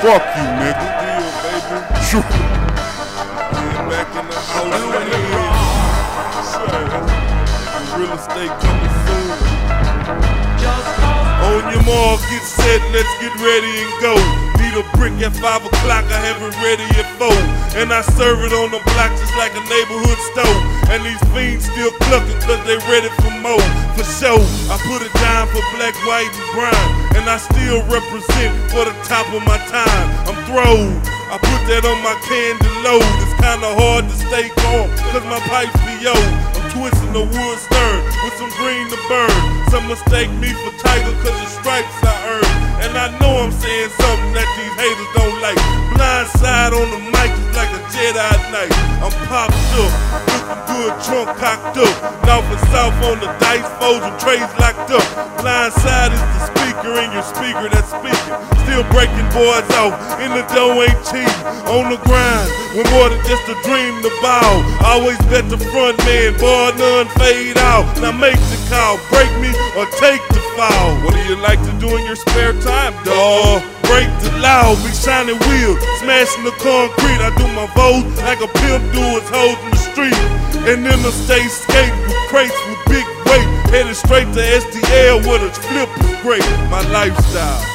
Fuck you, nigga. Deal, baby. Sure. Yeah, back in the house again. Real estate coming soon. On your mark, get set, let's get ready and go. Need a brick at 5 o'clock, I have it ready at 4. And I serve it on the block just like a neighborhood stove. And these fiends still clucking cause they ready for more. For sure, I put it down for black, white, and brown. And I still represent for the top of my time. I'm throwed, I put that on my candy load. It's kinda hard to stay calm cause my pipes be old. I'm twisting the wood stern with some green to burn. Some mistake me for Tiger cause the stripes I earned. And I know I'm saying something that these haters don't like. Blindside on the mic is like a Jedi Knight. I'm popped up, looking good, trunk cocked up. North and south on the dice, foes and trays locked up. Blindside is the speaker and your speaker that's speaking. Still breaking boys off, in the dough ain't cheap. On the grind, with more than just a dream to bow. Always bet the front man, boy, none fade out. Now make the call, break me or take the fall. What do you like to do in your spare time, dawg? Break the loud, big shining wheel, smashing the concrete. I do my vote like a pimp do his hoes in the street. And then I stay skating with crates with big weight. Headed straight to STL where the flip is great. My lifestyle.